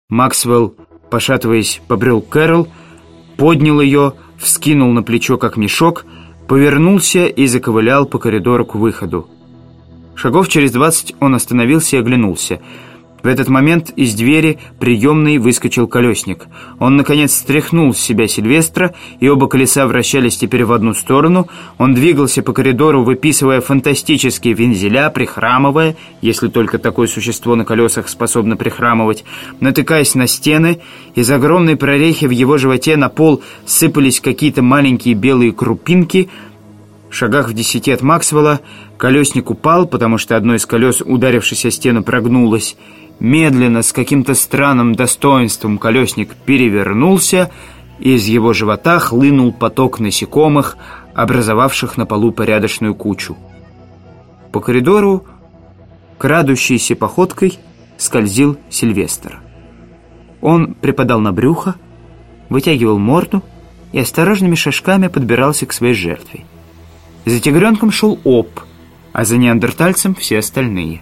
Максвелл, пошатываясь, побрел к Кэрол, поднял ее, вскинул на плечо, как мешок, повернулся и заковылял по коридору к выходу. Шагов через 20 он остановился и оглянулся. В этот момент из двери приемной выскочил колесник. Он, наконец, стряхнул с себя Сильвестра, и оба колеса вращались теперь в одну сторону. Он двигался по коридору, выписывая фантастические вензеля, прихрамывая, если только такое существо на колесах способно прихрамывать, натыкаясь на стены. Из огромной прорехи в его животе на пол сыпались какие-то маленькие белые крупинки. В шагах в 10 от Максвелла колесник упал, потому что одно из колес, ударившись о стену, прогнулось. Медленно, с каким-то странным достоинством, колесник перевернулся, и из его живота хлынул поток насекомых, образовавших на полу порядочную кучу. По коридору, крадущейся походкой, скользил Сильвестр. Он припадал на брюхо, вытягивал морду и осторожными шажками подбирался к своей жертве. За тигренком шел Об, а за неандертальцем все остальные.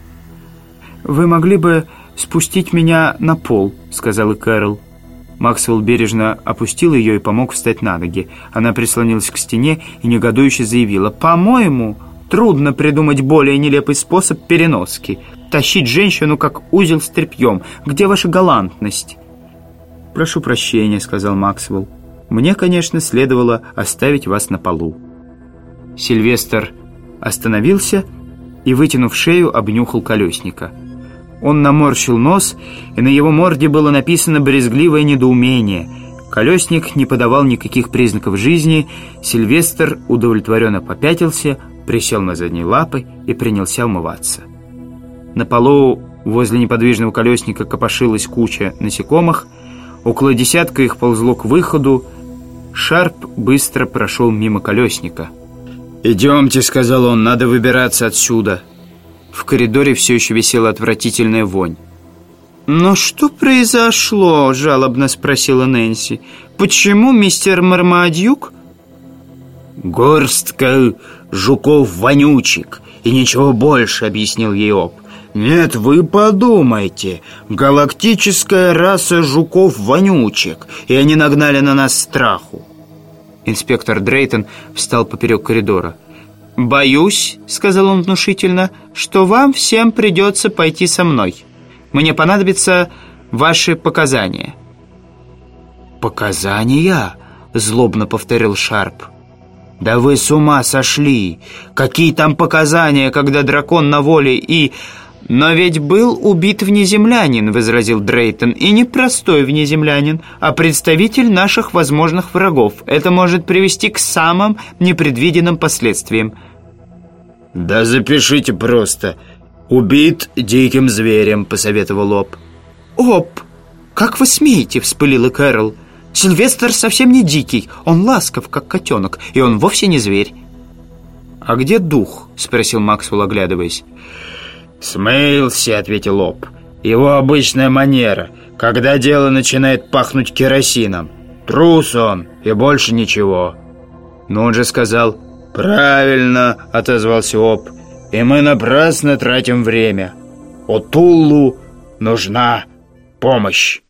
«Вы могли бы спустить меня на пол», — сказала Кэрол. Максвелл бережно опустил ее и помог встать на ноги. Она прислонилась к стене и негодующе заявила: «По-моему, трудно придумать более нелепый способ переноски. Тащить женщину, как узел с тряпьем. Где ваша галантность?» «Прошу прощения», — сказал Максвелл. «Мне, конечно, следовало оставить вас на полу». Сильвестр остановился и, вытянув шею, обнюхал колесника. Он наморщил нос, и на его морде было написано брезгливое недоумение. Колесник не подавал никаких признаков жизни. Сильвестр удовлетворенно попятился, присел на задние лапы и принялся умываться. На полу возле неподвижного колесника копошилась куча насекомых. Около десятка их ползло к выходу. Шарп быстро прошел мимо колесника. «Идемте», — сказал он, — «надо выбираться отсюда». В коридоре все еще висела отвратительная вонь. «Но что произошло?» — жалобно спросила Нэнси. «Почему мистер Мармадюк?» «Горстка жуков-вонючек и ничего больше», — объяснил ей Об. «Нет, вы подумайте. Галактическая раса жуков-вонючек, и они нагнали на нас страху». Инспектор Дрейтон встал поперек коридора. «Боюсь, — сказал он внушительно, — что вам всем придется пойти со мной. Мне понадобятся ваши показания». «Показания?» — злобно повторил Шарп. «Да вы с ума сошли! Какие там показания, когда дракон на воле и...» «Но ведь был убит внеземлянин», — возразил Дрейтон, «и не простой внеземлянин, а представитель наших возможных врагов. Это может привести к самым непредвиденным последствиям». «Да запишите просто. Убит диким зверем», — посоветовал Об. «Об, как вы смеете?» — вспылила Кэрол. «Сильвестр совсем не дикий, он ласков, как котенок, и он вовсе не зверь». «А где дух?» — спросил Максвелл, оглядываясь. «Смылся», — ответил Об. «Его обычная манера, когда дело начинает пахнуть керосином. Трус он, и больше ничего». «Но он же сказал...» «Правильно», — отозвался Об. «И мы напрасно тратим время. Отуллу нужна помощь».